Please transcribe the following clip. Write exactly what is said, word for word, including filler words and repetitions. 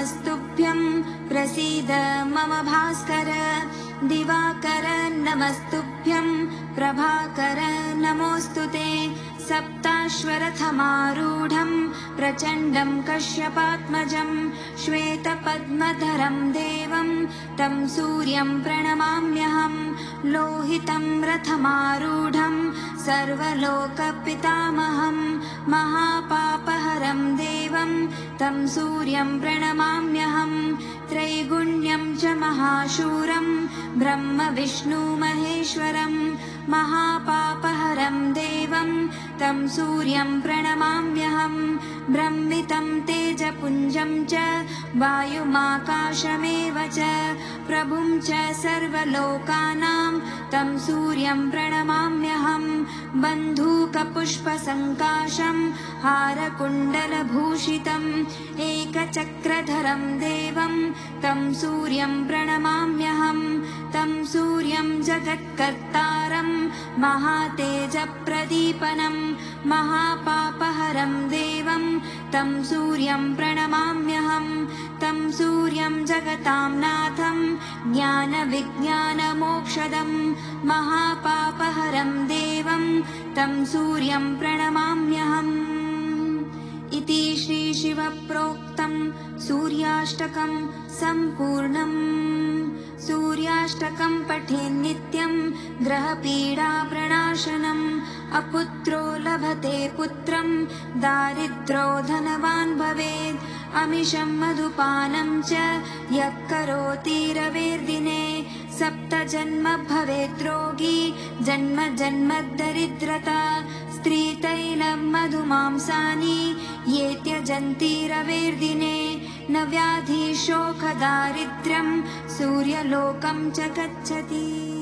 नमस्तुभ्यं प्रसीद मम भास्कर दिवाकर नमस्तुभ्यं प्रभाकर नमोऽस्तुते सप्ताश्वरथमारूढं प्रचण्डं कश्यपात्मजं श्वेतपद्मधरं देवं तं सूर्यं प्रणमाम्यहं लोहितं रथमारूढं सर्वलोकपितामहं महापापहरं देवं तं सूर्यं प्रणमाम्यहं त्रैगुण्यं च महाशूरं ब्रह्म विष्णु महेश्वरं महापापहरं देवं तं सूर्यं प्रणमाम्यहं ब्रह्मितं तेजपुञ्जं च वायुमाकाशमेव च प्रभुं च सर्वलोकानां तं सूर्यं प्रणमाम्यहं बन्धूकपुष्पसङ्काशं हारकुण्डलभूषितम् एकचक्रधरं देवं तं सूर्यं प्रणमाम्यहं तं सूर्यं जगत्कर्तारं महातेजप्रदीपनं महापापहरं देवं तं सूर्यं प्रणमाम्यहं तं सूर्यं जगतां नाथं ज्ञानविज्ञानमोक्षदं महापापहरं देवं तं सूर्यं प्रणमाम्यहम् इति श्रीशिवप्रोक्तं सूर्याष्टकं सम्पूर्णम् सूर्याष्टकं पठेन्नित्यं ग्रहपीडाप्रणाशनम् अपुत्रो लभते पुत्रं दारिद्रो धनवान् भवेत् अमिषं मधुपानं च यः करोति रवेर्दिने सप्तजन्म भवेत् रोगी जन्म जन्म दरिद्रता स्त्रीतैलं मधुमांसानि ये त्यजन्ति रवेर्दिने न व्याधि शोकदारिद्र्यं सूर्यलोकं च गच्छति।